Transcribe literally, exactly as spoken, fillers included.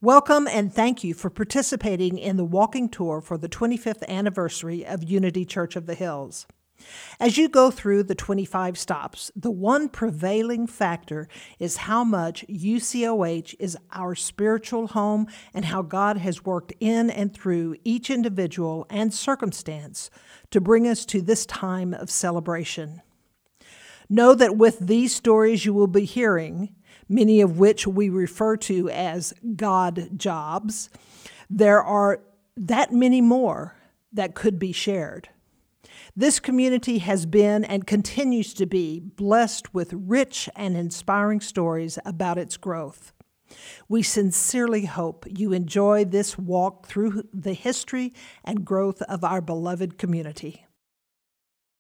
Welcome and thank you for participating in the walking tour for the twenty-fifth anniversary of Unity Church of the Hills. As you go through the twenty-five stops, the one prevailing factor is how much U C O H is our spiritual home and how God has worked in and through each individual and circumstance to bring us to this time of celebration. Know that with these stories you will be hearing, many of which we refer to as God jobs, there are that many more that could be shared. This community has been and continues to be blessed with rich and inspiring stories about its growth. We sincerely hope you enjoy this walk through the history and growth of our beloved community.